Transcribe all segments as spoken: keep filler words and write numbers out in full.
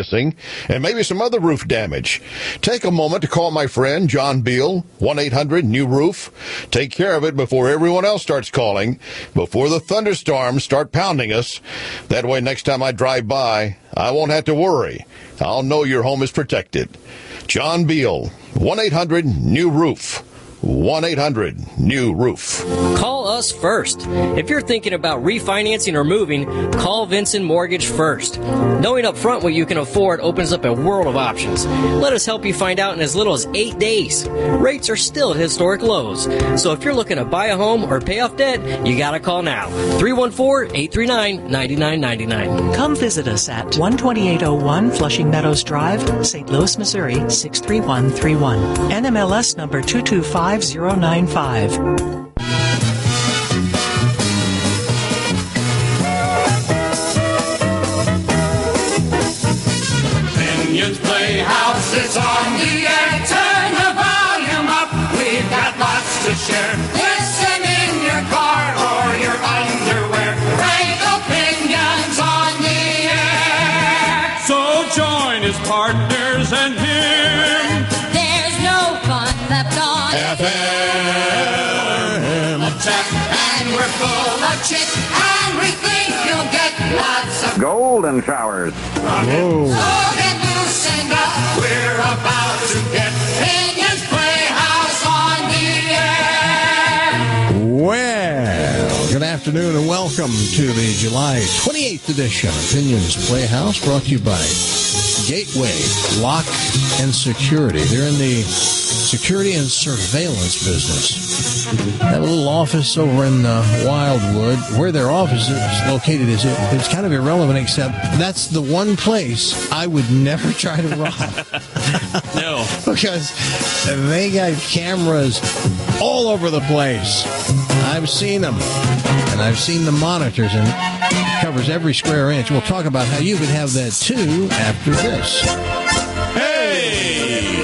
missing, and maybe some other roof damage. Take a moment to call my friend John Beal, one eight hundred new roof. Take care of it before everyone else starts calling, before the thunderstorms start pounding us. That way, next time I drive by, I won't have to worry. I'll know your home is protected. John Beal, one eight hundred new roof. one eight hundred new roof. Call us first. If you're thinking about refinancing or moving, call Vincent Mortgage first. Knowing up front what you can afford opens up a world of options. Let us help you find out in as little as eight days. Rates are still at historic lows. So if you're looking to buy a home or pay off debt, you gotta call now. three one four, eight three nine, nine nine nine nine. Come visit us at one twenty-eight oh one Flushing Meadows Drive, Saint Louis, Missouri, six three one three one. N M L S number two two five zero nine five. Pinion's Playhouse is on the air. Turn the volume up. We've got lots to share. Listen in your car or your underwear. Frank Opinion's on the air. So join his partners and him. There's no fun left on F M. And we're full of chit, and we think you'll get lots of golden showers. Whoa. So get loosened up. We're about to get Pinion's Playhouse on the air. Well, good afternoon and welcome to the July twenty-eighth edition of Pinion's Playhouse, brought to you by Gateway Lock and Security. They're in the security and surveillance business. They have a little office over in uh, Wildwood. Where their office is located is it, it's kind of irrelevant, except that's the one place I would never try to rob. No. Because they got cameras all over the place. I've seen them, and I've seen the monitors, and it covers every square inch. We'll talk about how you can have that, too, after this. Hey!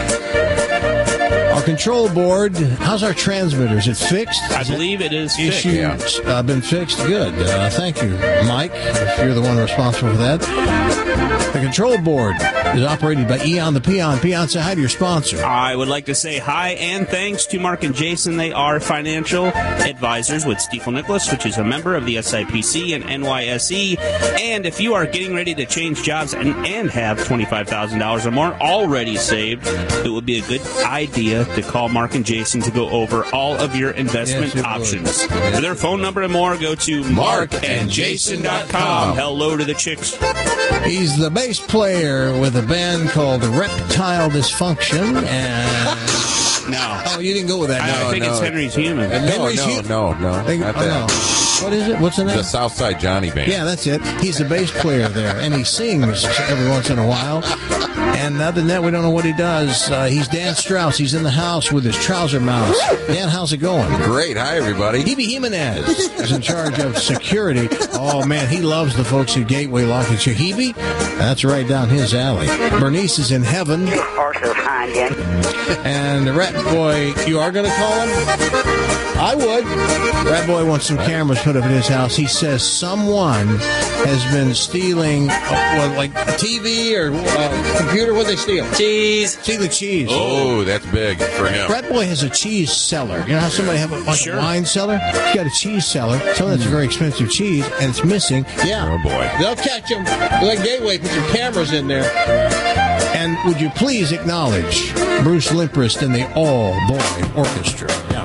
Our control board, how's our transmitter? Is it fixed? I is believe it, it is fixed. Issues, uh, been fixed? Good. Uh, thank you, Mike, if you're the one responsible for that. The control board is operated by Eon the Peon. Peon, say hi to your sponsor. I would like to say hi and thanks to Mark and Jason. They are financial advisors with Stifel Nicholas, which is a member of the S I P C and N Y S E. And if you are getting ready to change jobs and, and have twenty-five thousand dollars or more already saved, it would be a good idea to call Mark and Jason to go over all of your investment yes, options. For their phone number and more, go to mark and jason dot com. Hello to the chicks. He's the bass player with a band called Reptile Dysfunction. And no. Oh, you didn't go with that. I No, think no. it's Henry's Human. No, Henry's no, Human. no, no, They- not oh, that. no. What is it? What's the name? The Southside Johnny Band. Yeah, that's it. He's the bass player there, and he sings every once in a while. And other than that, we don't know what he does. Uh, he's Dan Strauss. He's in the house with his trouser mouse. Dan, how's it going? Great. Hi, everybody. Hebe Jimenez is in charge of security. Oh, man, he loves the folks at Gateway Lock and Security. Hebe? That's right down his alley. Bernice is in heaven. And the Rat Boy, you are going to call him? I would. Rat Boy wants some cameras put up at his house. He says someone has been stealing, uh, what, like a T V or uh, computer. What they steal? Cheese. Stealing cheese. Oh, that's big for him. Rat Boy has a cheese cellar. You know how somebody have a, like Sure. a wine cellar? He's got a cheese cellar. Some of that's very expensive cheese, and it's missing. Yeah. Oh, boy. They'll catch him. Like Gateway, put some cameras in there. And would you please acknowledge Bruce Limprist and the All Boy Orchestra? Yeah.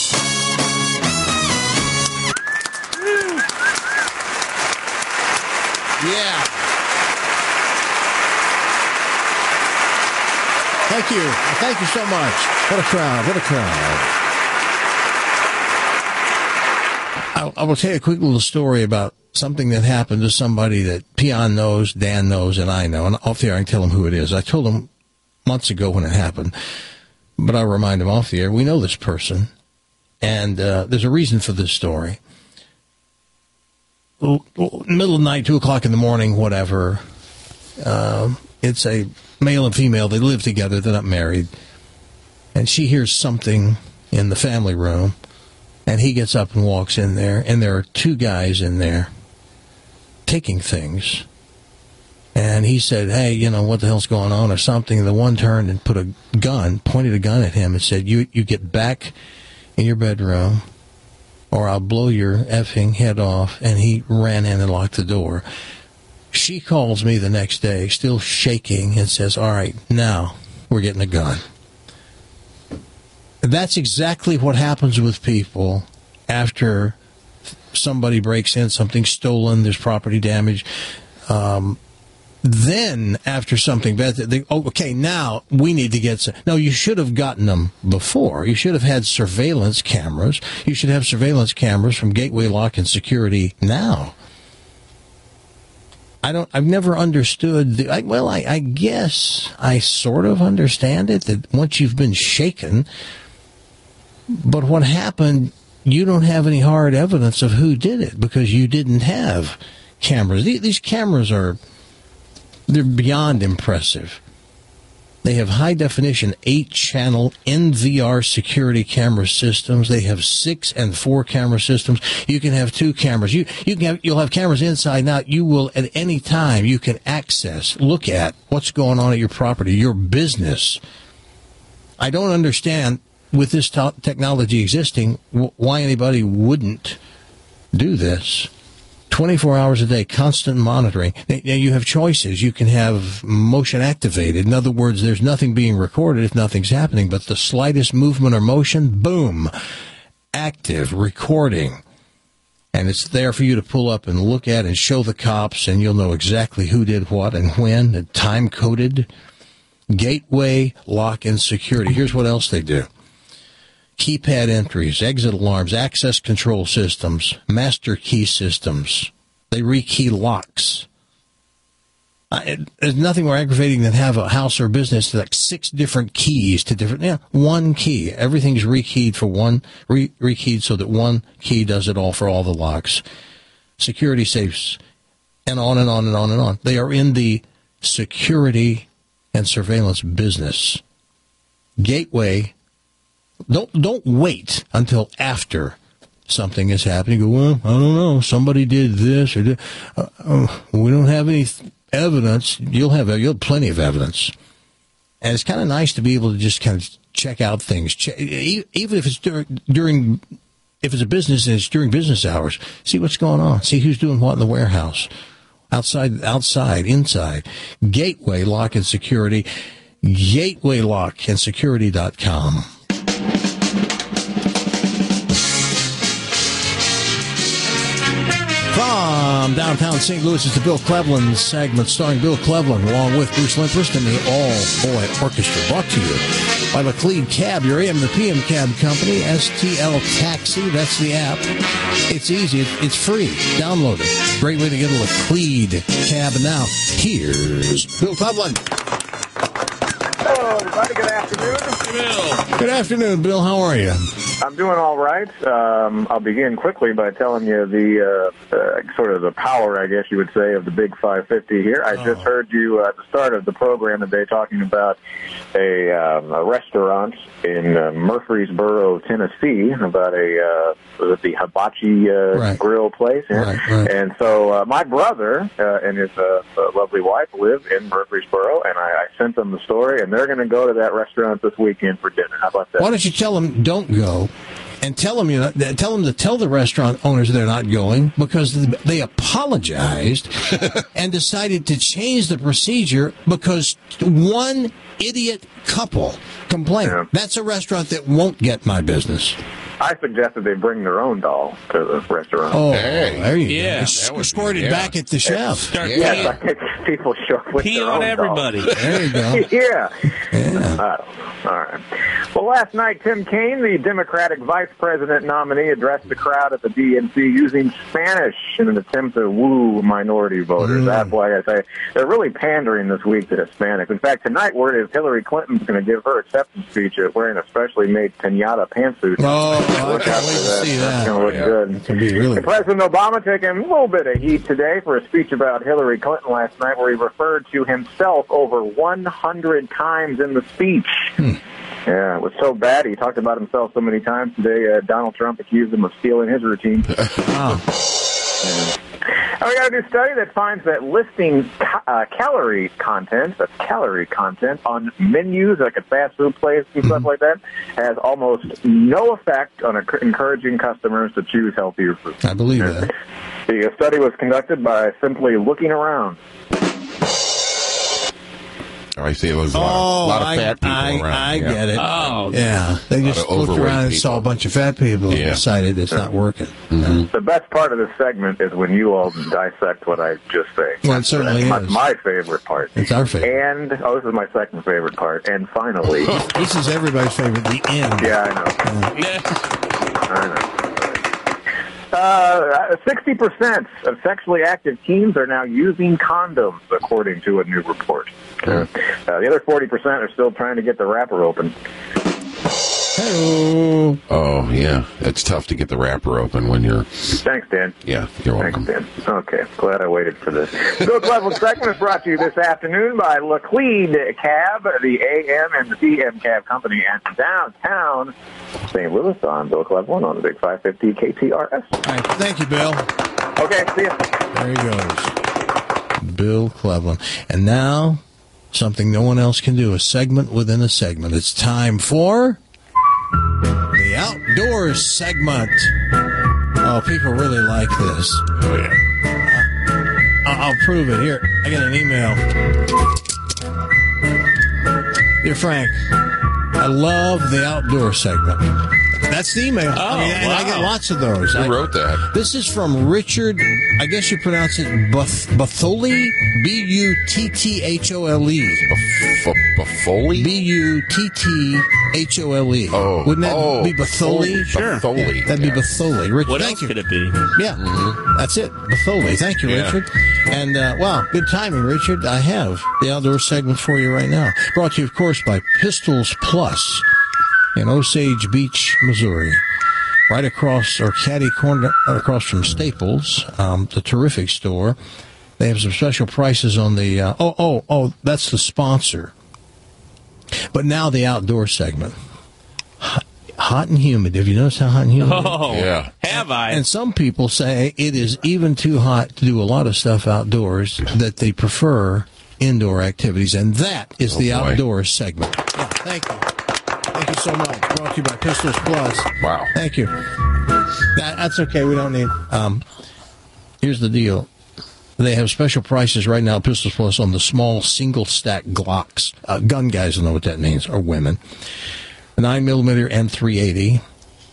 Yeah. Thank you. Thank you so much. What a crowd. What a crowd. I, I will tell you a quick little story about something that happened to somebody that Peon knows, Dan knows, and I know. And off the air, I can tell him who it is. I told him months ago when it happened, but I'll remind him off the air. We know this person, and uh, there's a reason for this story. Middle of the night, two o'clock in the morning, whatever. Uh, it's a male and female. They live together. They're not married. And she hears something in the family room, and he gets up and walks in there, and there are two guys in there taking things And he said, hey, you know, what the hell's going on or something. The one turned and put a gun, pointed a gun at him and said, you you get back in your bedroom or I'll blow your effing head off. And he ran in and locked the door. She calls me the next day, still shaking, and says, all right, now we're getting a gun. That's exactly what happens with people after somebody breaks in, something's stolen, there's property damage. Um, then, after something bad, they, oh, okay, now we need to get some. No, you should have gotten them before. You should have had surveillance cameras. You should have surveillance cameras from Gateway Lock and Security now. I don't. I've never understood. The, I, well, I, I guess I sort of understand it. That once you've been shaken, but what happened? You don't have any hard evidence of who did it because you didn't have cameras. These, these cameras are they're beyond impressive. They have high-definition eight-channel N V R security camera systems. They have six and four camera systems. You can have two cameras. You you can have, you'll have cameras inside and out. You will at any time you can access, look at what's going on at your property, your business. I don't understand with this t- technology existing w- why anybody wouldn't do this. twenty-four hours a day, constant monitoring. Now, you have choices. You can have motion activated. In other words, there's nothing being recorded if nothing's happening, but the slightest movement or motion, boom, active, recording. And it's there for you to pull up and look at and show the cops, and you'll know exactly who did what and when, and time-coded. Gateway, Lock, and Security. Here's what else they do. Keypad entries, exit alarms, access control systems, master key systems. They rekey locks. Uh, it, there's nothing more aggravating than have a house or business with like six different keys to different, yeah, one key. Everything's rekeyed for one, re, rekeyed so that one key does it all for all the locks. Security safes, and on and on and on and on. They are in the security and surveillance business. Gateway. Don't don't wait until after something is happening. Go, well, I don't know. Somebody did this or did, uh, uh, we don't have any th- evidence. You'll have you'll have plenty of evidence, and it's kind of nice to be able to just kind of check out things, check, even if it's dur- during if it's a business and it's during business hours. See what's going on. See who's doing what in the warehouse, outside, outside, inside. Gateway Lock and Security, gateway lock and security dot com. From downtown Saint Louis is the Bill Cleveland segment starring Bill Cleveland along with Bruce Limperst and the All-Boy Orchestra. Brought to you by Laclede Cab, your A M to P M cab company. S T L Taxi, that's the app. It's easy. It's free. Download it. Great way to get a Laclede Cab. And now, here's Bill Cleveland. Hello, everybody. Good afternoon. Bill. Good afternoon, Bill. How are you? I'm doing all right. Um, I'll begin quickly by telling you the uh, uh, sort of the power, I guess you would say, of the Big five fifty here. I oh. just heard you uh, at the start of the program today talking about a, um, a restaurant in uh, Murfreesboro, Tennessee, about a uh, was it the Hibachi uh, right. grill place. Yeah? Right, right. And so uh, my brother uh, and his uh, uh, lovely wife live in Murfreesboro, and I, I sent them the story, and they're going to go to that restaurant this weekend for dinner. How about that? Why don't you tell them don't go? And tell them, you know, tell them to tell the restaurant owners they're not going because they apologized and decided to change the procedure because one idiot couple complained. Yeah. That's a restaurant that won't get my business. I suggested they bring their own doll to the restaurant. Oh, hey. there you Yeah, go. That Squirted be, yeah. back at the chef. Start Yeah. Yes, peeing, I think people show up with pee their on own everybody. There you go. Doll. yeah. Yeah. Uh, all right. Well, last night, Tim Kaine, the Democratic vice president nominee, addressed the crowd at the D N C using Spanish in an attempt to woo minority voters. Mm. That's why I say they're really pandering this week to Hispanics. In fact, tonight, word is Hillary Clinton's going to give her acceptance speech wearing a specially made pinata pantsuit. Oh, I Look can't out wait for to that. see That's that. going to look Yeah. good. It can be really And President Obama taking a little bit of heat today for a speech about Hillary Clinton last night where he referred to himself over one hundred times in the speech. Hmm. Yeah, it was so bad. He talked about himself so many times today. Uh, Donald Trump accused him of stealing his routine. Wow. Yeah. We got a new study that finds that listing ca- uh, calorie content, that's calorie content, on menus like at fast food places and stuff like that, has almost no effect on enc- encouraging customers to choose healthier food. I believe that. The study was conducted by simply looking around. Oh, I see. It was a lot, Oh, of, lot of I, fat people I, around. I yeah. get it. Oh. Yeah. They A lot just of looked overweight around and saw a people. bunch of fat people and Yeah. decided it's not working. Mm-hmm. The best part of this segment is when you all dissect what I just say. Well, it certainly That's is. my, my favorite part. It's our favorite. And, oh, this is my second favorite part. And finally, This is everybody's favorite, the end. yeah, I know. Yeah. I know. Uh, sixty percent of sexually active teens are now using condoms, according to a new report. Uh, uh, the other forty percent are still trying to get the wrapper open. Hello. Oh, yeah. It's tough to get the wrapper open when you're... Thanks, Dan. Yeah, you're welcome. Thanks, Dan. Okay, glad I waited for this. Bill Cleveland segment is brought to you this afternoon by Laclede Cab, the A M and the P M Cab Company at downtown Saint Louis on Bill Cleveland on the Big five fifty K T R S. All right, thank you, Bill. Okay, see ya. There he goes. Bill Cleveland. And now, something no one else can do, a segment within a segment. It's time for the Outdoors segment. Oh, people really like this. Oh, yeah. I- I'll prove it. Here, I got an email. Dear Frank, I love the Outdoor segment. That's the email. Oh, I mean, and I wow. get lots of those. Who I- wrote that? This is from Richard, I guess you pronounce it Buth- Butholi, B U T T H O L E. F- Buffoli? B U T T H O L E. Oh. Wouldn't that oh, be Butholi? Sure. Butholi. That'd yeah. be Butholi. Rich, What thank else you. could it be? Yeah, that's it. Butholi. Thank you, Yeah. Richard. And, uh, wow, good timing, Richard. I have the outdoor segment for you right now. Brought to you, of course, by Pistols Plus in Osage Beach, Missouri. Right across, or catty corner, across from Staples, um, the terrific store. They have some special prices on the, uh, oh, oh, oh, that's the sponsor. But now the outdoor segment. Hot, hot and humid. Have you noticed how hot and humid it is? Oh, Yeah. have I? And some people say it is even too hot to do a lot of stuff outdoors, that they prefer indoor activities. And that is Oh, the boy. outdoor segment. Yeah, thank you. Thank you so much. Brought to you by Pistols Plus. Wow. Thank you. That, that's okay. We don't need. Um, here's the deal. They have special prices right now at Pistols Plus on the small single stack Glocks. Uh, gun guys will know what that means, or women. nine millimeter and three eighty.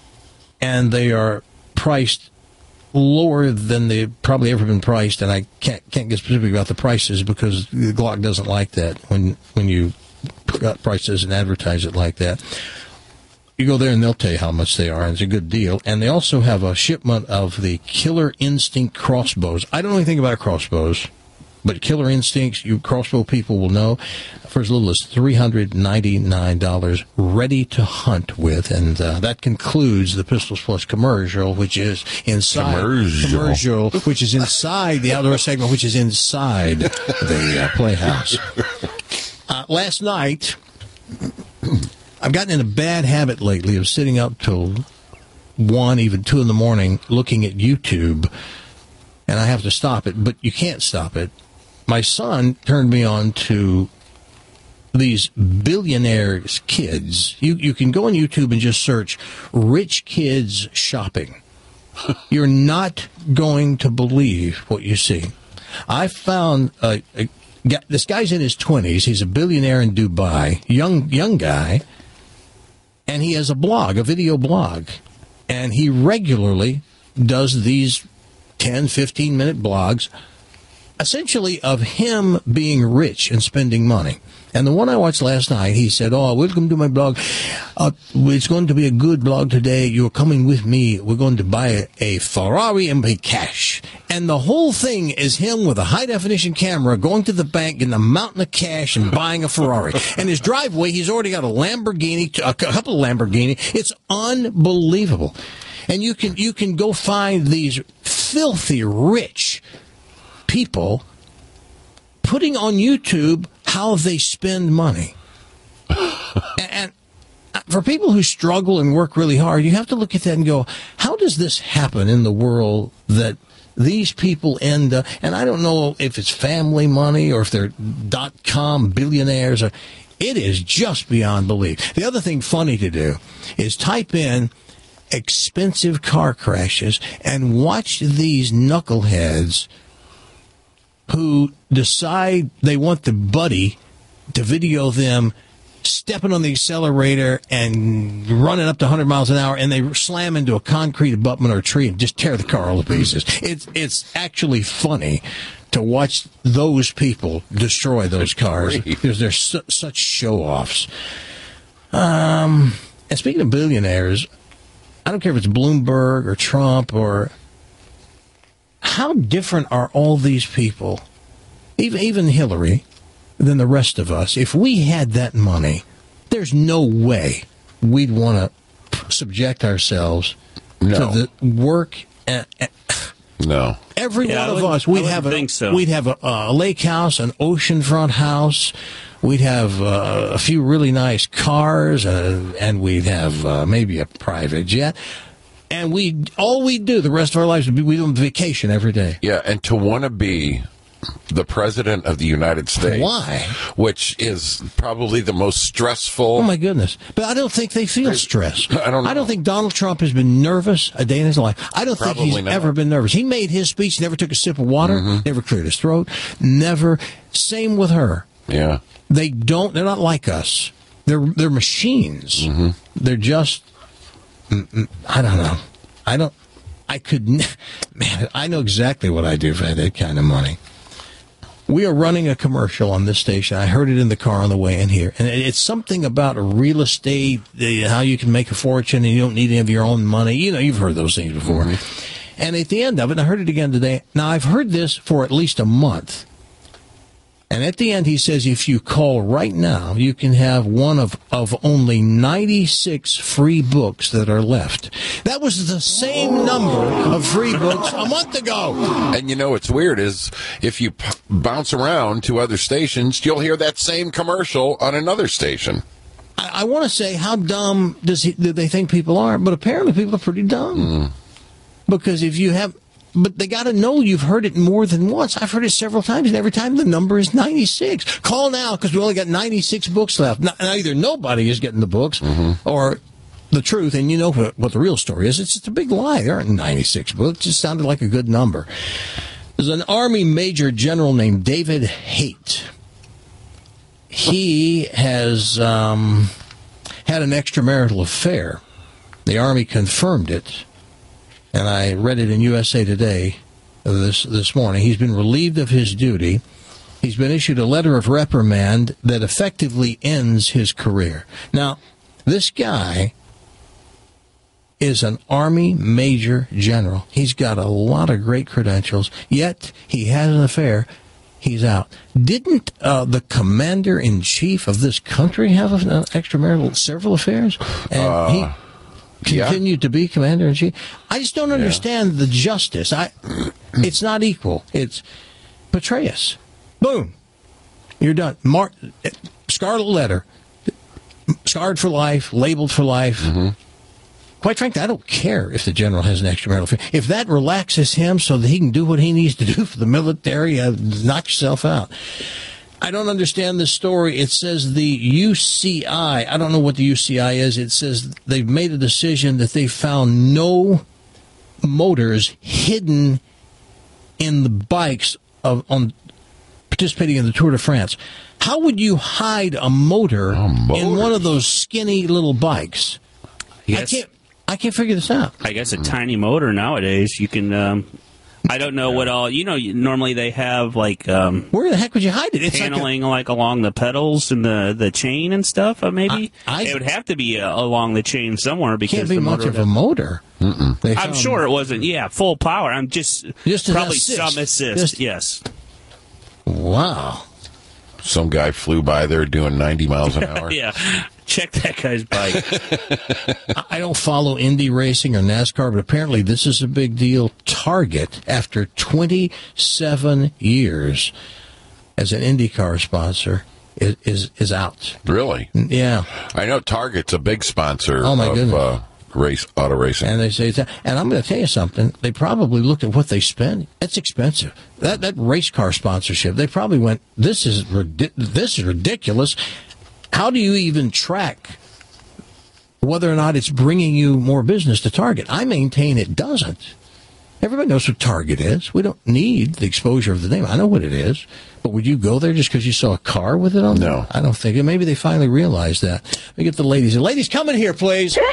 And they are priced lower than they've probably ever been priced. And I can't can't get specific about the prices because the Glock doesn't like that when when you got prices and advertise it like that. You go there and they'll tell you how much they are, and it's a good deal. And they also have a shipment of the Killer Instinct crossbows. I don't know anything about crossbows, but Killer Instincts, you crossbow people will know, for as little as three hundred ninety-nine dollars, ready to hunt with. And uh, that concludes the Pistols Plus commercial, which is inside. Commercial. Commercial, which is inside the outdoor segment, which is inside the uh, Playhouse. Uh, last night, I've gotten in a bad habit lately of sitting up till one, even two in the morning, looking at YouTube, and I have to stop it, but you can't stop it. My son turned me on to these billionaires' kids. You you can go on YouTube and just search rich kids shopping. You're not going to believe what you see. I found a, a this guy's in his twenties. He's a billionaire in Dubai, young young guy. And he has a blog, a video blog. And he regularly does these ten, fifteen-minute blogs, essentially of him being rich and spending money. And the one I watched last night, he said, oh, welcome to my blog. Uh, it's going to be a good blog today. You're coming with me. We're going to buy a, a Ferrari and pay cash. And the whole thing is him with a high-definition camera going to the bank, getting a mountain of cash and buying a Ferrari. And his driveway, he's already got a Lamborghini, a couple of Lamborghini. It's unbelievable. And you can you can go find these filthy rich people putting on YouTube how they spend money. And for people who struggle and work really hard, you have to look at that and go, how does this happen in the world that these people end up, and I don't know if it's family money or if they're dot-com billionaires. Or, it is just beyond belief. The other thing funny to do is type in expensive car crashes and watch these knuckleheads who decide they want the buddy to video them stepping on the accelerator and running up to one hundred miles an hour, and they slam into a concrete abutment or a tree and just tear the car all to pieces. It's it's actually funny to watch those people destroy those cars because they're su- such show-offs. Um, and speaking of billionaires, I don't care if it's Bloomberg or Trump or... How different are all these people, even even Hillary, than the rest of us? If we had that money, there's no way we'd want to subject ourselves No. to the work. And, and No. every Yeah, I one of wouldn't- us, I we'd wouldn't have a think so. we'd have a, a lake house, an oceanfront house. We'd have uh, a few really nice cars, uh, and we'd have uh, maybe a private jet. And we all we'd do the rest of our lives would be we'd on vacation every day. Yeah, and to want to be the president of the United States. Why? Which is probably the most stressful. Oh my goodness! But I don't think they feel stressed. I don't know. I don't think Donald Trump has been nervous a day in his life. I don't think Probably he's not. ever been nervous. He made his speech, never took a sip of water, never cleared his throat, never. Same with her. Yeah. They don't. They're not like us. They're they're machines. Mm-hmm. They're just. I don't know. I don't. I could. n- Man, I know exactly what I'd do if I had that kind of money. We are running a commercial on this station. I heard it in the car on the way in here. And it's something about real estate, the, how you can make a fortune and you don't need any of your own money. You know, you've heard those things before. Mm-hmm. And at the end of it, and I heard it again today. Now, I've heard this for at least a month. And at the end, he says, if you call right now, you can have one of, of only ninety-six free books that are left. That was the same number of free books a month ago. And you know what's weird is if you p- bounce around to other stations, you'll hear that same commercial on another station. I, I want to say, how dumb does he, do they think people are? But apparently people are pretty dumb. Mm. Because if you have... But they got to know you've heard it more than once. I've heard it several times, and every time the number is ninety-six. Call now, because we only got ninety-six books left. Now, either nobody is getting the books, mm-hmm. or the truth, and you know what, what the real story is. It's just a big lie. There aren't ninety-six books. It just sounded like a good number. There's an Army Major General named David Haight. He has um, had an extramarital affair. The Army confirmed it. And I read it in U S A Today this this morning. He's been relieved of his duty. He's been issued a letter of reprimand that effectively ends his career. Now, this guy is an Army Major General. He's got a lot of great credentials, yet he has an affair. He's out. Didn't uh, the commander-in-chief of this country have an extramarital, several affairs? And Uh. he... Continued to be commander-in-chief. I just don't understand yeah. the justice. I, it's not equal. It's Petraeus. Boom. You're done. Mark, scarlet letter. Scarred for life, labeled for life. Mm-hmm. Quite frankly, I don't care if the general has an extramarital affair. If that relaxes him so that he can do what he needs to do for the military, uh, knock yourself out. I don't understand this story. It says the U C I, I don't know what the U C I is. It says they've made a decision that they found no motors hidden in the bikes of on participating in the Tour de France. How would you hide a motor oh, in one of those skinny little bikes? Yes. I can't I can't figure this out. I guess a tiny motor nowadays, you can... Um I don't know what all, you know, normally they have like, um, where the heck would you hide it? It's paneling like, a, like along the pedals and the, the chain and stuff, uh, maybe. I, I, it would have to be uh, along the chain somewhere because can't be the much motor of a motor. I'm found, sure it wasn't, yeah, full power. I'm just, just probably assist. some assist, just, yes. Wow. Some guy flew by there doing ninety miles an hour. Yeah. Check that guy's bike. I don't follow Indy racing or NASCAR, but apparently this is a big deal. Target, after twenty-seven years as an IndyCar sponsor, is is, is out. Really? Yeah. I know Target's a big sponsor oh my of goodness. Uh, race auto racing. And they say, that, and I'm going to tell you something. They probably looked at what they spend. It's expensive. That that race car sponsorship. They probably went, this is this is ridiculous. How do you even track whether or not it's bringing you more business to Target? I maintain it doesn't. Everybody knows what Target is. We don't need the exposure of the name. I know what it is. But would you go there just because you saw a car with it on there? No. I don't think it. Maybe they finally realized that. Let me get the ladies. Ladies, come in here, please. Ooh,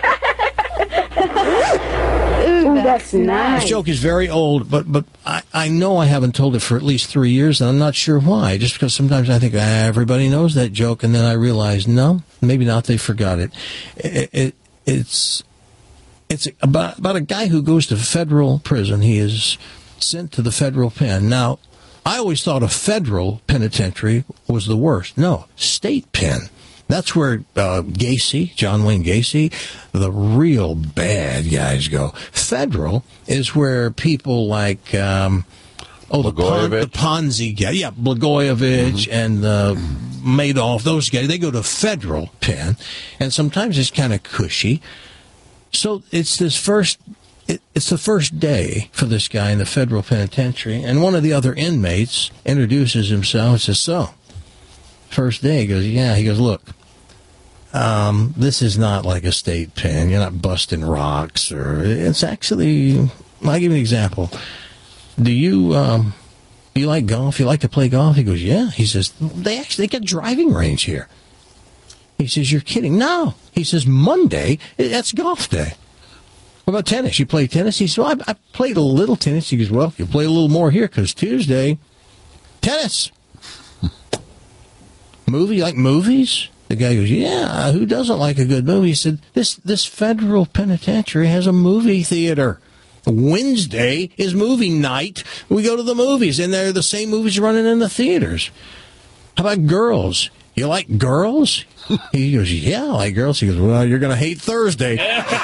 that's nice. This joke is very old, but but I, I know I haven't told it for at least three years, and I'm not sure why. Just because sometimes I think ah, everybody knows that joke, and then I realize, no, maybe not. They forgot it. it, it it's... It's about, about a guy who goes to federal prison. He is sent to the federal pen. Now, I always thought a federal penitentiary was the worst. No, state pen. That's where uh, Gacy, John Wayne Gacy, the real bad guys go. Federal is where people like, um, oh, the, Pon- the Ponzi guy. Yeah, Blagojevich mm-hmm. and uh, Madoff, those guys, they go to federal pen. And sometimes it's kind of cushy. So it's this first, it, it's the first day for this guy in the federal penitentiary, and one of the other inmates introduces himself and says, so, first day, he goes, yeah, he goes, look, um, this is not like a state pen. You're not busting rocks, or it's actually, I'll give you an example. Do you, um, do you like golf? You like to play golf? He goes, yeah. He says, they actually they got driving range here. He says, you're kidding. No. He says, Monday, that's golf day. What about tennis? You play tennis? He says, well, I, I played a little tennis. He goes, well, you play a little more here because Tuesday, tennis. Movie, you like movies? The guy goes, yeah, who doesn't like a good movie? He said, this, this federal penitentiary has a movie theater. Wednesday is movie night. We go to the movies, and they're the same movies running in the theaters. How about girls? You like girls? He goes, yeah, I like girls. He goes, well, you're going to hate Thursday.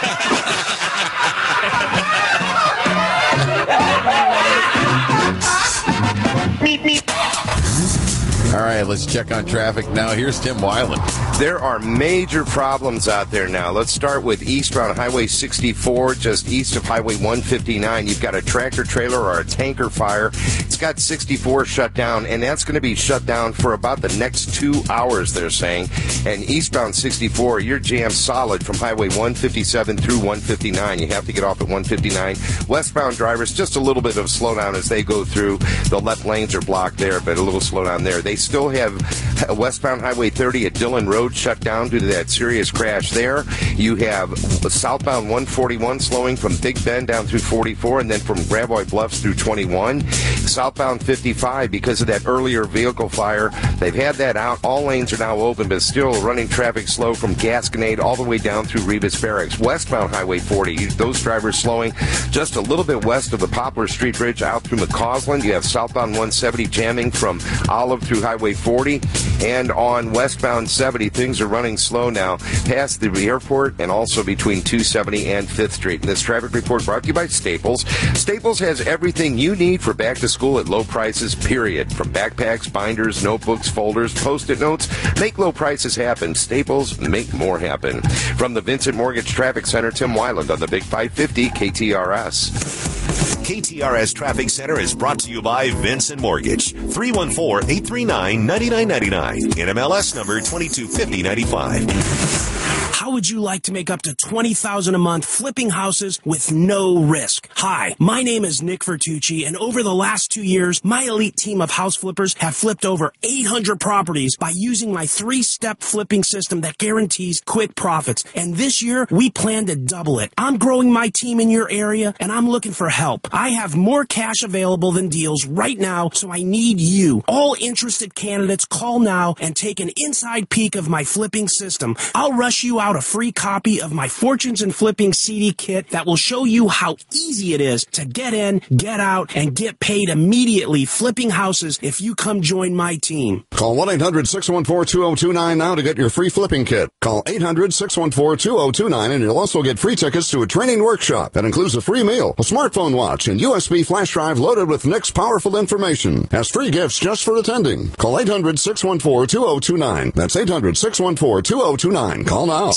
Meet me. All right, let's check on traffic now. Here's Tim Weiland. There are major problems out there now. Let's start with eastbound Highway sixty-four, just east of Highway one fifty-nine. You've got a tractor trailer or a tanker fire. It's got sixty-four shut down, and that's going to be shut down for about the next two hours, they're saying. And eastbound sixty-four, you're jammed solid from Highway one fifty-seven through one fifty-nine. You have to get off at one fifty-nine. Westbound drivers, just a little bit of slowdown as they go through. The left lanes are blocked there, but a little slowdown there. They still have westbound Highway thirty at Dillon Road shut down due to that serious crash there. You have southbound one forty-one slowing from Big Bend down through forty-four, and then from Gravois Bluffs through twenty-one. Southbound fifty-five, because of that earlier vehicle fire, they've had that out. All lanes are now open, but still running traffic slow from Gasconade all the way down through Rebus Barracks. Westbound Highway forty, those drivers slowing just a little bit west of the Poplar Street Bridge out through McCausland. You have southbound one seventy jamming from Olive through Highway forty, and on westbound seventy, things are running slow now past the airport and also between two seventy and fifth Street. And this traffic report brought to you by Staples. Staples has everything you need for back to school at low prices, period. From backpacks, binders, notebooks, folders, Post-it notes, make low prices happen. Staples, make more happen. From the Vincent Mortgage Traffic Center, Tim Weiland on the Big five fifty K T R S. K T R S Traffic Center is brought to you by Vincent Mortgage. three one four, eight three nine, nine nine nine nine. N M L S number twenty-two fifty ninety-five. How would you like to make up to twenty thousand dollars a month flipping houses with no risk? Hi, my name is Nick Vertucci, and over the last two years, my elite team of house flippers have flipped over eight hundred properties by using my three-step flipping system that guarantees quick profits. And this year, we plan to double it. I'm growing my team in your area, and I'm looking for help. I have more cash available than deals right now, so I need you. All interested candidates, call now and take an inside peek of my flipping system. I'll rush you out a free copy of my Fortunes and Flipping C D kit that will show you how easy it is to get in, get out, and get paid immediately flipping houses if you come join my team. Call one eight hundred, six one four, two zero two nine now to get your free flipping kit. Call eight hundred, six one four, two zero two nine and you'll also get free tickets to a training workshop that includes a free meal, a smartphone watch, and U S B flash drive loaded with Nick's powerful information. Has free gifts just for attending. Call eight hundred, six one four, two zero two nine. That's eight hundred, six one four, two zero two nine. Call now.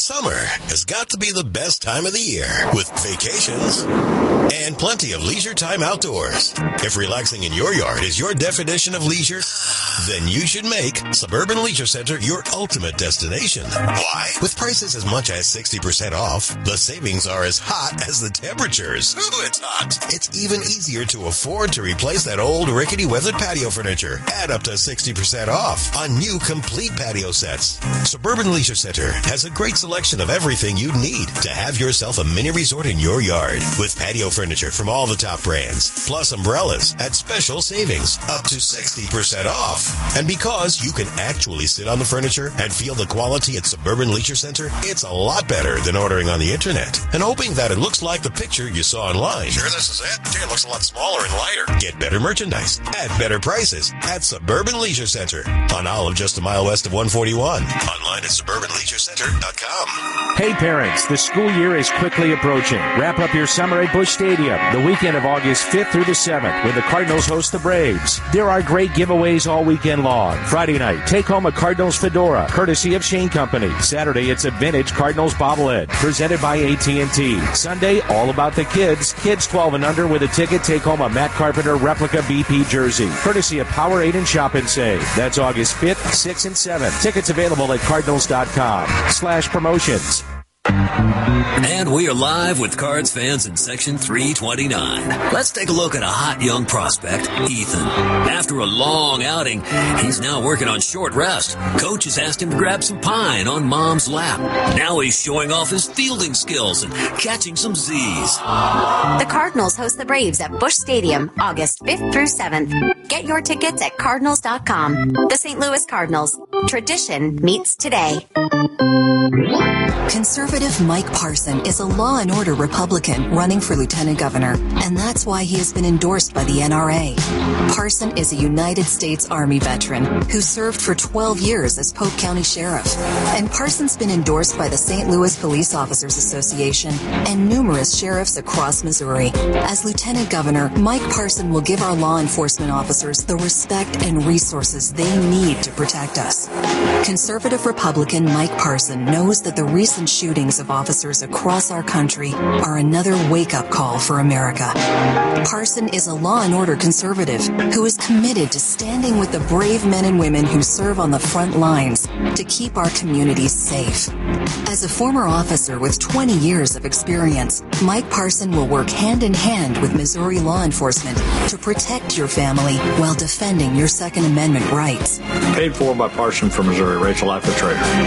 Summer has got to be the best time of the year with vacations and plenty of leisure time outdoors. If relaxing in your yard is your definition of leisure, then you should make Suburban Leisure Center your ultimate destination. Why? With prices as much as sixty percent off, the savings are as hot as the temperatures. Ooh, it's hot. It's even easier to afford to replace that old rickety weathered patio furniture at up to sixty percent off on new complete patio sets. Suburban Leisure Center has a great selection of everything you need to have yourself a mini resort in your yard with patio furniture from all the top brands, plus umbrellas at special savings up to sixty percent off. And because you can actually sit on the furniture and feel the quality at Suburban Leisure Center, it's a lot better than ordering on the internet and hoping that it looks like the picture you saw online. Sure this is it? Gee, it looks a lot smaller and lighter. Get better merchandise at better prices at Suburban Leisure Center on Olive, just a mile west of one forty-one. Online at suburban leisure center dot com. Hey parents, the school year is quickly approaching. Wrap up your summer at Busch Stadium the weekend of August fifth through the seventh when the Cardinals host the Braves. There are great giveaways all weekend long. Friday night, take home a Cardinals fedora, courtesy of Shane Company. Saturday, it's a vintage Cardinals bobblehead, presented by A T and T. Sunday, all about the kids. Kids twelve and under with a ticket, take home a Matt Carpenter replica B P jersey, courtesy of Powerade and Shop and Save. That's August fifth, sixth, and seventh. Tickets available at cardinals dot com slash promotions. And we are live with Cards fans in Section three twenty-nine. Let's take a look at a hot young prospect, Ethan. After a long outing, he's now working on short rest. Coach has asked him to grab some pine on Mom's lap. Now he's showing off his fielding skills and catching some Z's. The Cardinals host the Braves at Busch Stadium, August fifth through seventh. Get your tickets at cardinals dot com. The Saint Louis Cardinals. Tradition meets today. Conservative Mike Parson is a law and order Republican running for lieutenant governor, and that's why he has been endorsed by the N R A. Parson is a United States Army veteran who served for twelve years as Polk County Sheriff, and Parson's been endorsed by the Saint Louis Police Officers Association and numerous sheriffs across Missouri. As lieutenant governor, Mike Parson will give our law enforcement officers the respect and resources they need to protect us. Conservative Republican Mike Parson knows that the recent shootings of officers across our country are another wake-up call for America. Parson is a law and order conservative who is committed to standing with the brave men and women who serve on the front lines to keep our communities safe. As a former officer with twenty years of experience, Mike Parson will work hand in hand with Missouri law enforcement to protect your family while defending your Second Amendment rights. Paid for by Parson for Missouri, Rachel Lifer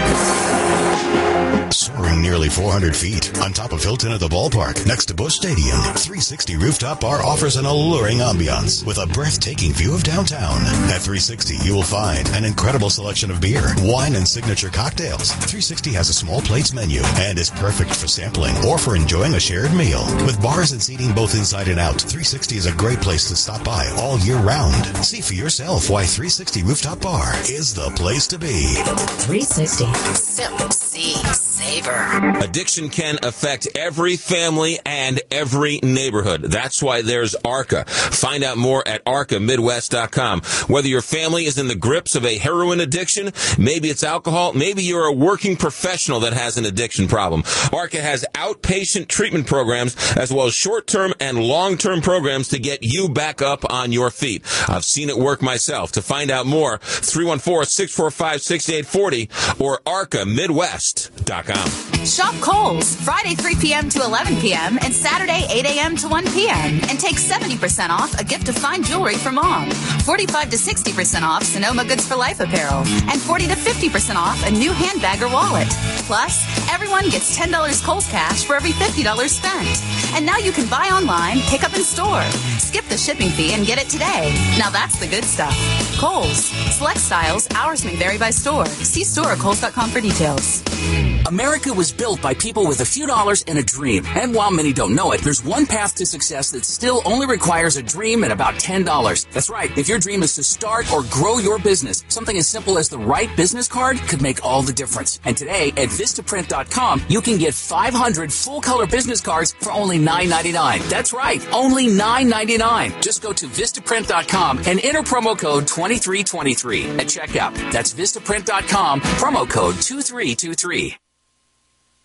Trader. Soaring nearly four hundred feet on top of Hilton at the ballpark next to Busch Stadium, three sixty Rooftop Bar offers an alluring ambiance with a breathtaking view of downtown. At three sixty, you will find an incredible selection of beer, wine, and signature cocktails. three sixty has a small plates menu and is perfect for sampling or for enjoying a shared meal. With bars and seating both inside and out, three sixty is a great place to stop by all year round. See for yourself why three sixty Rooftop Bar is the place to be. three sixty. Sip, see, savor. Addiction can affect every family and every neighborhood. That's why there's ARCA. Find out more at arca midwest dot com. Whether your family is in the grips of a heroin addiction, maybe it's alcohol, maybe you're a working professional that has an addiction problem. ARCA has outpatient treatment programs as well as short-term and long-term programs to get you back up on your feet. I've seen it work myself. To find out more, three one four, six four five, six eight four zero or arca midwest dot com. Shop Kohl's Friday three p.m. to eleven p.m. and Saturday eight a.m. to one p.m. and take seventy percent off a gift of fine jewelry for mom, forty-five to sixty percent off Sonoma Goods for Life apparel, and forty to fifty percent off a new handbag or wallet. Plus, everyone gets ten dollars Kohl's cash for every fifty dollars spent. And now you can buy online, pick up in store. Skip the shipping fee and get it today. Now that's the good stuff. Kohl's. Select styles. Hours may vary by store. See store at kohls dot com for details. America was built by people with a few dollars and a dream. And while many don't know it, there's one path to success that still only requires a dream and about ten dollars. That's right. If your dream is to start or grow your business, something as simple as the right business card could make all the difference. And today at vistaprint dot com, you can get five hundred full-color business cards for only nine ninety-nine. That's right. Only nine ninety-nine. Just go to vistaprint dot com and enter promo code twenty-three twenty-three at checkout. That's vistaprint dot com, promo code two three two three.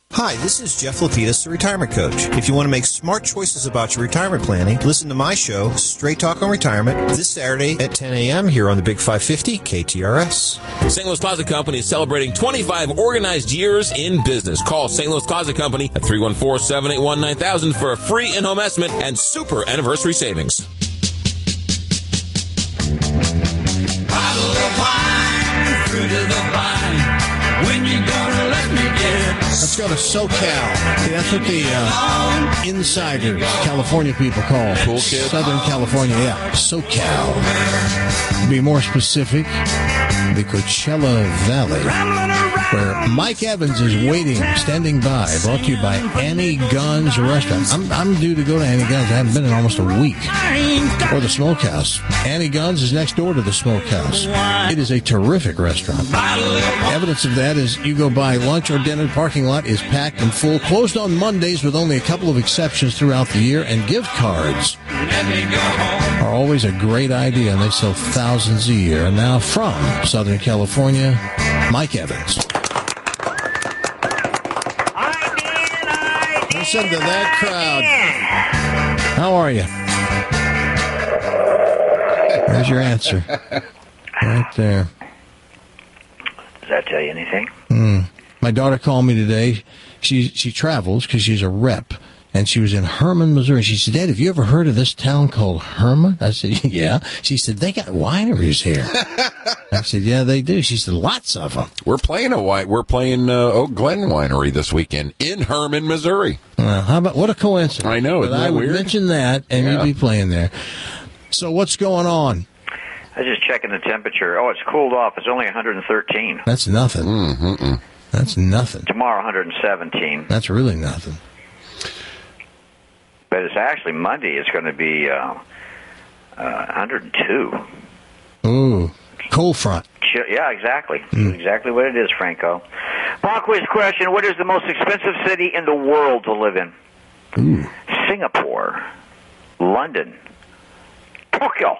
Hi, this is Jeff Lapidus, the Retirement Coach. If you want to make smart choices about your retirement planning, listen to my show, Straight Talk on Retirement, this Saturday at ten a.m. here on the Big five fifty K T R S. Saint Louis Closet Company is celebrating twenty-five organized years in business. Call Saint Louis Closet Company at three one four, seven eight one, nine thousand for a free in-home estimate and super anniversary savings. Bottle of wine, fruit of the vine, when you gonna let me get it? Let's go to SoCal. See, that's what the uh, insiders, California people call Cool kid. Southern California. Yeah, SoCal. To be more specific, the Coachella Valley, where Mike Evans is waiting, standing by. Brought to you by Annie Gunn's Restaurant. I'm, I'm due to go to Annie Gunn's. I haven't been in almost a week. Or the Smokehouse. Annie Gunn's is next door to the Smokehouse. It is a terrific restaurant. Evidence of that is you go by lunch or dinner, the parking lot is packed and full. Closed on Mondays with only a couple of exceptions throughout the year. And gift cards are always a great idea, and they sell thousands a year. And now from Southern California, Mike Evans. Listen to that crowd. How are you? There's your answer. Right there. Does that tell you anything? Mm. My daughter called me today. She she travels because she's a rep, and she was in Hermann, Missouri. She said, "Dad, have you ever heard of this town called Hermann?" I said, "Yeah." She said, "They got wineries here." I said, "Yeah, they do." She said, "Lots of them." We're playing a wine. We're playing uh, Oak Glen Winery this weekend in Hermann, Missouri. Well, how about what a coincidence? I know. Isn't but that I would weird? mention that, and Yeah. you'd be playing there. So what's going on? I was just checking the temperature. Oh, it's cooled off. It's only one hundred thirteen. That's nothing. Mm-hmm. That's nothing. Tomorrow, one hundred seventeen. That's really nothing. But it's actually Monday. It's going to be uh, uh, one hundred two. Ooh, cold front. Ch- Yeah, exactly. Exactly what it is, Franco. Pop quiz question. What is the most expensive city in the world to live in? Ooh. Singapore, London, Tokyo,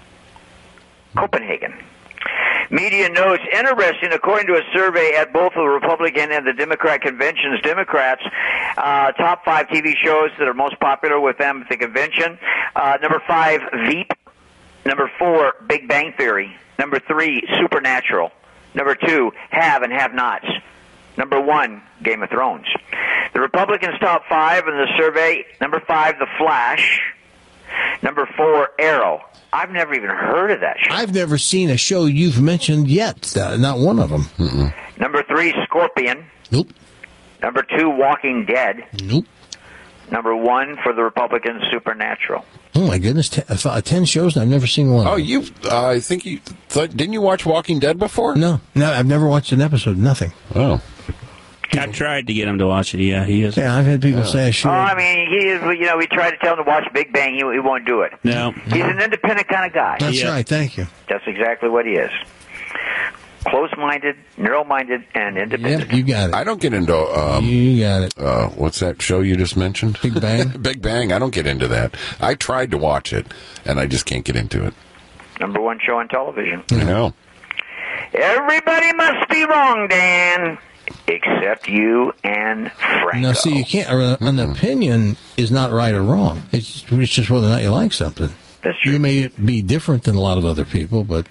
Copenhagen. Media notes, interesting, according to a survey at both the Republican and the Democrat conventions, Democrats, uh, top five T V shows that are most popular with them at the convention. Uh, number five, Veep. Number four, Big Bang Theory. Number three, Supernatural. Number two, Have and Have Nots. Number one, Game of Thrones. The Republicans' top five in the survey, number five, The Flash. Number four, Arrow. I've never even heard of that show. I've never seen a show you've mentioned yet. Uh, not one of them. Mm-mm. Number three, Scorpion. Nope. Number two, Walking Dead. Nope. Number one for the Republicans, Supernatural. Oh my goodness, ten, uh, ten shows and I've never seen one. Oh, you? Uh, I think you th- didn't you watch Walking Dead before? No, no, I've never watched an episode. Nothing. Oh. I tried to get him to watch it. Yeah, he is. Yeah, I've had people say I should. Oh, I mean, he is. You know, we tried to tell him to watch Big Bang. He, he won't do it. No. He's an independent kind of guy. That's right. Thank you. That's exactly what he is. Close-minded, narrow-minded, and independent. Yep, you got it. I don't get into. Um, you got it. Uh, what's that show you just mentioned? Big Bang. Big Bang. I don't get into that. I tried to watch it, and I just can't get into it. Number one show on television. I know. Everybody must be wrong, Dan, except you and Franco. Now, see, you can't. Uh, an opinion is not right or wrong. It's, it's just whether or not you like something. That's true. You may be different than a lot of other people, but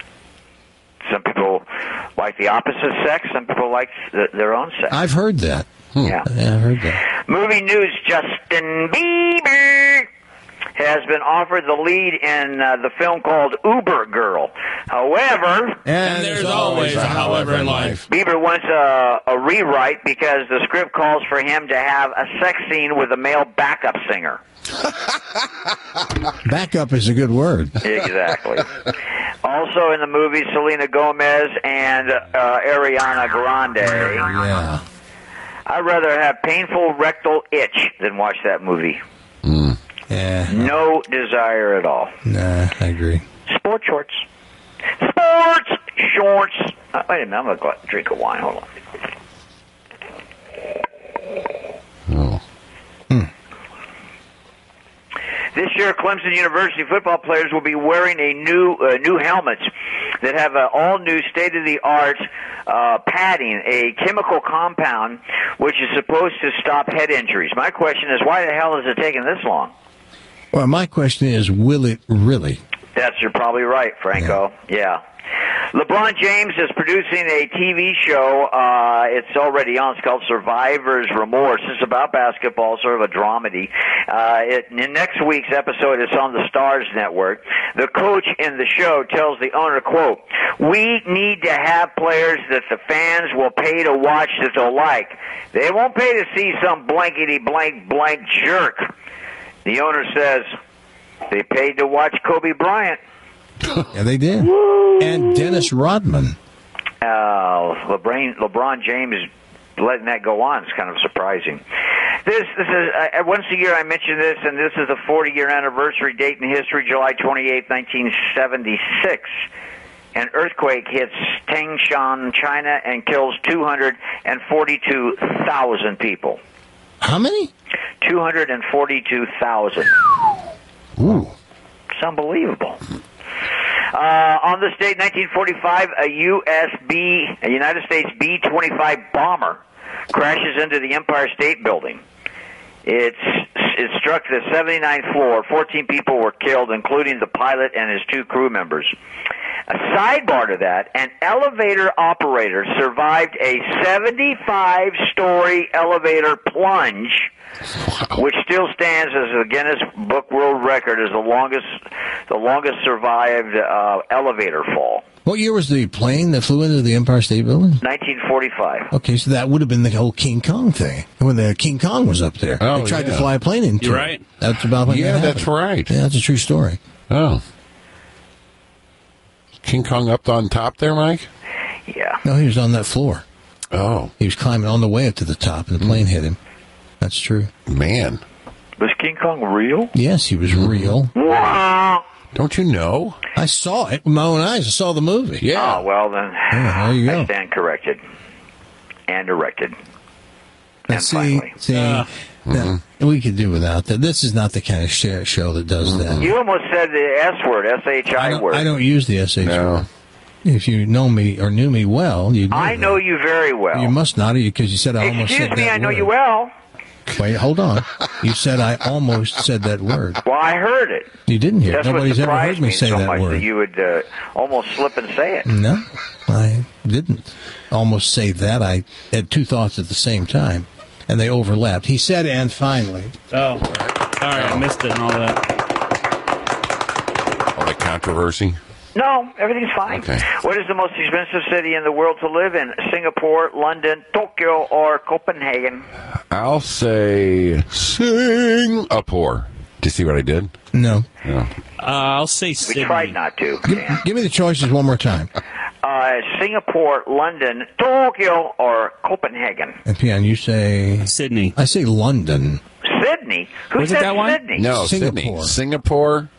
Some people like the opposite sex. Some people like th- their own sex. I've heard that. Hmm. Yeah. yeah, I've heard that. Movie news, Justin Bieber has been offered the lead in uh, the film called Uber Girl. However, and there's always a however in life. Bieber wants a, a rewrite because the script calls for him to have a sex scene with a male backup singer. Backup is a good word. Exactly. Also in the movie, Selena Gomez and uh, Ariana Grande. Yeah. I'd rather have painful rectal itch than watch that movie. Mm. Yeah. No desire at all. Nah, I agree. Sport shorts. Sports shorts. Uh, wait a minute, I'm going to go out and drink a wine. Hold on. Oh. Hmm. This year, Clemson University football players will be wearing a new uh, new helmets. that have an all-new, state-of-the-art uh, padding, a chemical compound which is supposed to stop head injuries. My question is, why the hell is it taking this long? Well, my question is, will it really? That's, you're probably right, Franco. Yeah. yeah. LeBron James is producing a T V show. Uh, it's already on. It's called Survivor's Remorse. It's about basketball, sort of a dramedy. Uh, it, in next week's episode, it's on the Stars Network. The coach in the show tells the owner, quote, "We need to have players that the fans will pay to watch that they'll like. They won't pay to see some blankety blank blank jerk." The owner says they paid to watch Kobe Bryant. Yeah, they did. Woo. And Dennis Rodman. Uh, LeBron, LeBron James letting that go on is kind of surprising. This, this is uh, once a year I mention this, and this is the forty-year anniversary date in history, July twenty-eighth, nineteen seventy-six. An earthquake hits Tangshan, China, and kills two hundred forty-two thousand people. How many? two hundred forty-two thousand. Ooh. It's unbelievable. Uh, on this date, nineteen forty-five, a U S B, a United States B twenty-five bomber crashes into the Empire State Building. It's, it struck the seventy-ninth floor. fourteen people were killed, including the pilot and his two crew members. A sidebar to that, an elevator operator survived a seventy-five story elevator plunge, wow. which still stands as a Guinness Book World Record as the longest, the longest survived uh, elevator fall. What year was the plane that flew into the Empire State Building? nineteen forty-five. Okay, so that would have been the whole King Kong thing when the King Kong was up there. Oh, they tried yeah. to fly a plane into You're it. right. That's about when Yeah, that that's happened. right. Yeah, that's a true story. Oh. King Kong up on top there, Mike? Yeah. No, he was on that floor. Oh. He was climbing on the way up to the top, and the plane hit him. That's true. Man. Was King Kong real? Yes, he was real. Wow. Don't you know? I saw it with my own eyes. I saw the movie. Yeah. Oh, well then, Yeah, there you go. I stand corrected and erected. And And see, finally. see, Uh, that- we could do without that. This is not the kind of sh- show that does that. You almost said the S word, S H I I don't, word. I don't use the S H No. word. If you know me or knew me well, you. I know you very well. You must not, because you said I almost Excuse said me, that I know word. you well. Wait, hold on. You said I almost said that word. Well, I heard it. You didn't hear. it. That's Nobody's what ever heard surprised me say so that much word. that you would uh, almost slip and say it. No, I didn't almost say that. I had two thoughts at the same time, and they overlapped. He said, and finally. Oh, sorry, I missed it and all that. All the controversy? No, everything's fine. Okay. What is the most expensive city in the world to live in? Singapore, London, Tokyo, or Copenhagen? I'll say Singapore. Do you see what I did? No. No. Uh, I'll say We Sydney. tried not to. Give, give me the choices one more time. Uh, Singapore, London, Tokyo, or Copenhagen? And Pian, you say Sydney. I say London. Sydney? Who Was it said that one? Sydney? No, Singapore. Sydney. Singapore,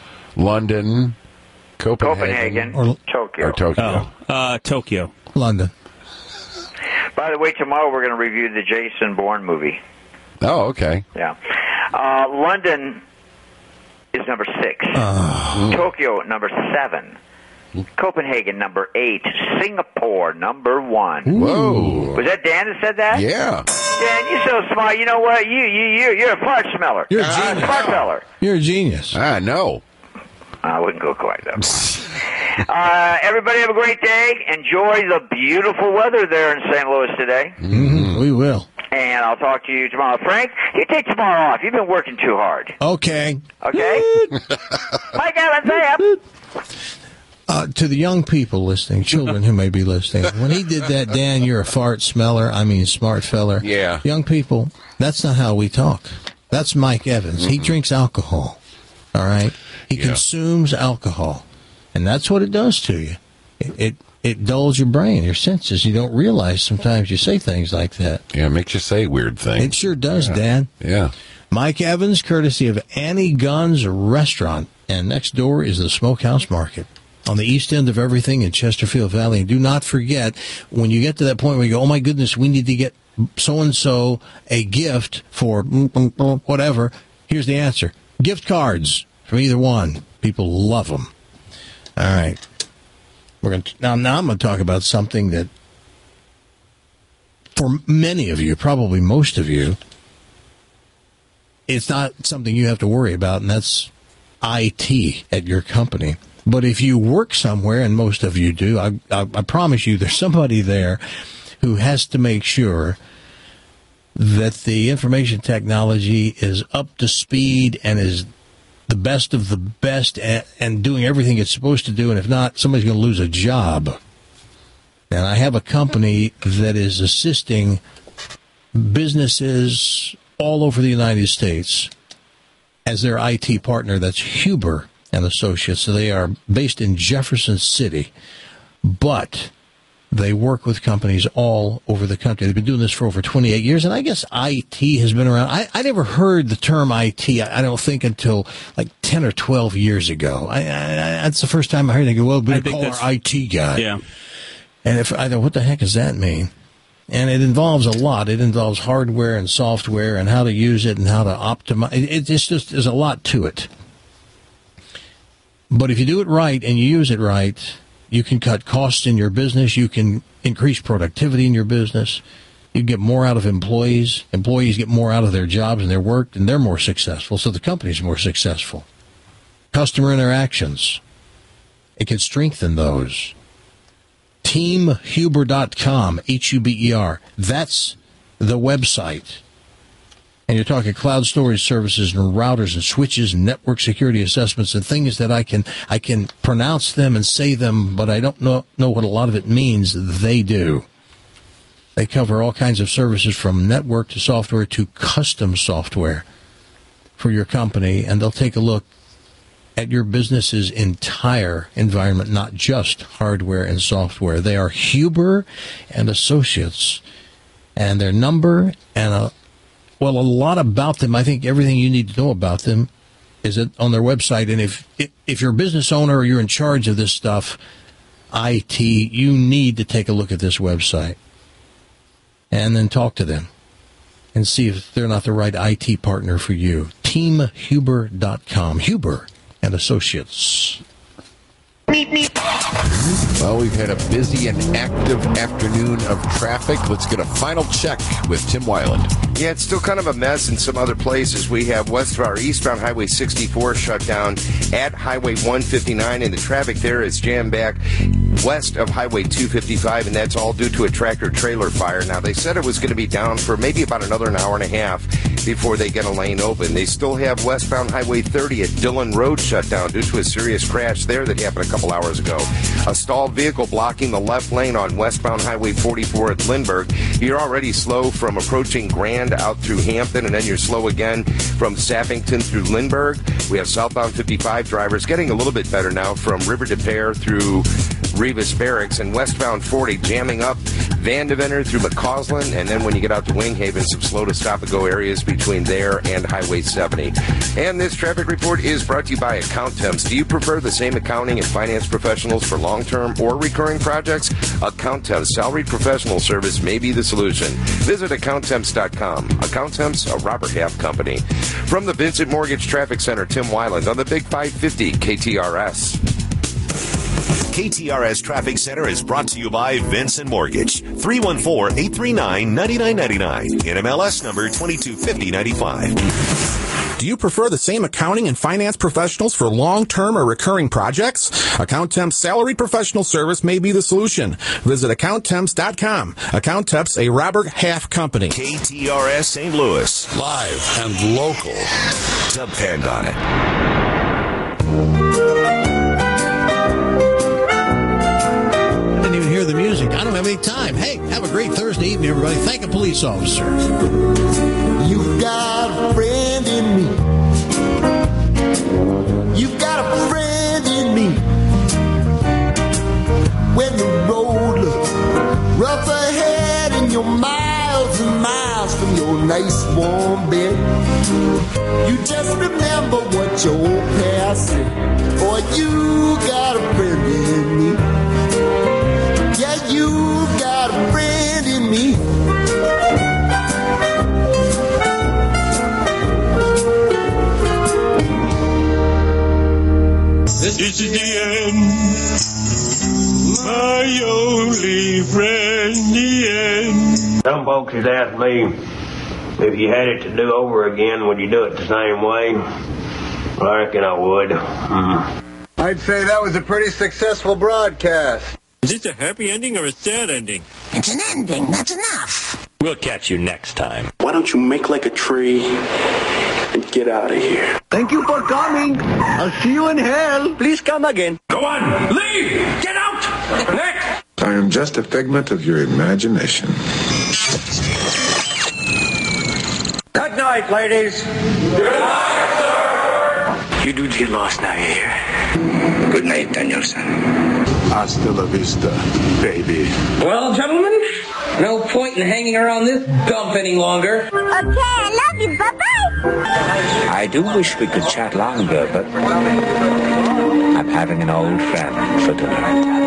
London, Copenhagen, Copenhagen, Or- Tokyo. or Tokyo. Oh, uh, Tokyo. London. By the way, tomorrow we're going to review the Jason Bourne movie. Oh, okay. Yeah. Uh, London is number six. Uh, Tokyo, number seven. Copenhagen, number eight. Singapore, number one. Whoa. Was that Dan that said that? Yeah. Dan, you're so smart. You know what? You, you, you, you're a fart smeller. You're a Uh, genius. Smart feller. You're a genius. Ah, no. I wouldn't go quite that far. uh, everybody have a great day. Enjoy the beautiful weather there in Saint Louis today. Mm-hmm. We will. And I'll talk to you tomorrow. Frank, you take tomorrow off. You've been working too hard. Okay. Okay? Mike Evans, hey up. Uh, to the young people listening, children who may be listening, when he did that, Dan, you're a fart smeller, I mean smart feller. Yeah. Young people, that's not how we talk. That's Mike Evans. He drinks alcohol. All right? He Yeah. consumes alcohol. And that's what it does to you. It, it it dulls your brain, your senses. You don't realize sometimes you say things like that. Yeah, it makes you say weird things. It sure does, Yeah. Dan. Yeah. Mike Evans, courtesy of Annie Gunn's Restaurant. And next door is the Smokehouse Market on the east end of everything in Chesterfield Valley. And do not forget, when you get to that point where you go, oh, my goodness, we need to get so-and-so a gift for whatever, here's the answer. Gift cards from either one. People love them. All right. We're going to, now, now I'm going to talk about something that, for many of you, probably most of you, it's not something you have to worry about, and that's I T at your company. But if you work somewhere, and most of you do, I, I, I promise you there's somebody there who has to make sure that the information technology is up to speed and is the best of the best and, and doing everything it's supposed to do. And if not, somebody's going to lose a job. And I have a company that is assisting businesses all over the United States as their I T partner. That's Huber and Associates. So they are based in Jefferson City, but they work with companies all over the country. They've been doing this for over twenty-eight years, and I guess I T has been around. I, I never heard the term I T, I, I don't think, until like ten or twelve years ago. I, I, that's the first time I heard it. I go, well, we call our I T guy. Yeah. And if I thought, what the heck does that mean? And it involves a lot. It involves hardware and software and how to use it and how to optimize. It, it's just, there's a lot to it. But if you do it right and you use it right, you can cut costs in your business. You can increase productivity in your business. You get more out of employees. Employees get more out of their jobs and their work, and they're more successful. So the company's more successful. Customer interactions, it can strengthen those. team huber dot com, H U B E R. That's the website. And you're talking cloud storage services and routers and switches and network security assessments and things that I can I can pronounce them and say them, but I don't know, know what a lot of it means. They do. They cover all kinds of services from network to software to custom software for your company, and they'll take a look at your business's entire environment, not just hardware and software. They are Huber and Associates, and their number and a Well, a lot about them, I think everything you need to know about them is on their website. And if if you're a business owner or you're in charge of this stuff, I T, you need to take a look at this website and then talk to them and see if they're not the right I T partner for you. team huber dot com. Huber and Associates. Well, we've had a busy and active afternoon of traffic. Let's get a final check with Tim Weiland. Yeah, it's still kind of a mess in some other places. We have west of our eastbound Highway sixty-four shut down at Highway one fifty-nine, and the traffic there is jammed back west of Highway two fifty-five, and that's all due to a tractor-trailer fire. Now, they said it was going to be down for maybe about another an hour and a half before they get a lane open. They still have westbound Highway thirty at Dillon Road shut down due to a serious crash there that happened a couple hours ago. A stalled vehicle blocking the left lane on westbound Highway forty-four at Lindbergh. You're already slow from approaching Grand out through Hampton, and then you're slow again from Sappington through Lindbergh. We have southbound fifty-five drivers getting a little bit better now from River de Pere through Revis Barracks, and westbound forty jamming up Vandeventer through McCausland, and then when you get out to Winghaven, some slow to stop and go areas between there and Highway seventy. And this traffic report is brought to you by Accountemps. Do you prefer the same accounting and finance professionals for long-term or recurring projects? Accountemps salaried professional service may be the solution. Visit accountemps dot com. Accountemps, a Robert Half company. From the Vincent Mortgage Traffic Center, Tim Weiland on the Big five fifty K T R S. K T R S Traffic Center is brought to you by Vincent Mortgage. three one four, eight three nine, nine nine nine nine. N M L S number twenty-two fifty ninety-five. Do you prefer the same accounting and finance professionals for long-term or recurring projects? Accountemps salaried professional service may be the solution. Visit accountemps dot com. Accountemps, a Robert Half company. K T R S Saint Louis. Live and local. Depend on it. I didn't even hear the music. I don't have any time. Hey, have a great Thursday evening, everybody. Thank a police officer. You've got a friend in me. You've got a friend in me. When the road looks rough ahead and you're miles and miles from your nice warm bed, you just remember what your old past said. Boy, you got a friend in me. Yeah, you got a friend in me. This is the end. my only friend, the end. Some folks has asked me if you had it to do over again, would you do it the same way? I reckon I would. Mm. I'd say that was a pretty successful broadcast. Is it a happy ending or a sad ending? It's an ending, that's enough. We'll catch you next time. Why don't you make like a tree and get out of here? Thank you for coming. I'll see you in hell. Please come again. Go on, leave! Get out! Next! I am just a figment of your imagination. Good night, ladies. Good night, sir! You dudes get lost now, you hear? Good night, Danielson. Hasta la vista, baby. Well, gentlemen, no point in hanging around this dump any longer. Okay, I love you. Bye-bye. I do wish we could chat longer, but I'm having an old friend for dinner.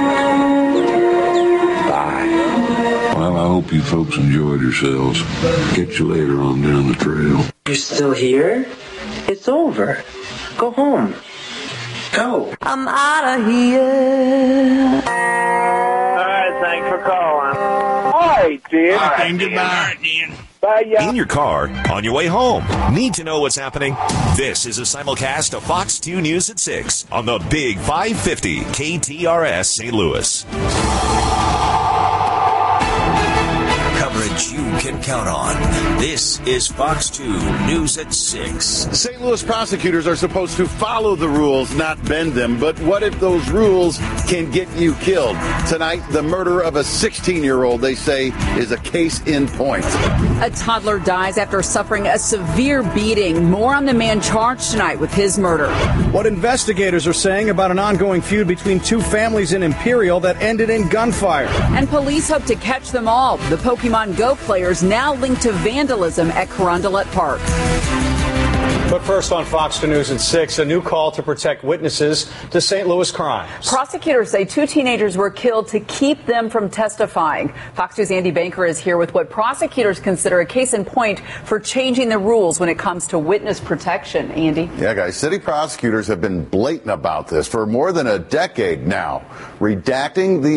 Bye. Well, I hope you folks enjoyed yourselves. Catch you later on down the trail. You're still here? It's over. Go home. Go. I'm out of here. All right, thanks for calling. Hi, dear. All right, goodbye. Bye, yeah. In your car, on your way home. Need to know what's happening? This is a simulcast of Fox two News at six on the Big five fifty K T R S Saint Louis. Coverage you can count on. This is Fox two News at six. Saint Louis prosecutors are supposed to follow the rules, not bend them. But what if those rules can get you killed? Tonight, the murder of a sixteen-year-old, they say, is a case in point. A toddler dies after suffering a severe beating. More on the man charged tonight with his murder. What investigators are saying about an ongoing feud between two families in Imperial that ended in gunfire. And police hope to catch them all. The Pokemon Go players now linked to vandalism at Carondelet Park. But first on Fox two News at six, a new call to protect witnesses to Saint Louis crimes. Prosecutors say two teenagers were killed to keep them from testifying. Fox News' Andy Banker is here with what prosecutors consider a case in point for changing the rules when it comes to witness protection. Andy? Yeah, guys, city prosecutors have been blatant about this for more than a decade now, redacting the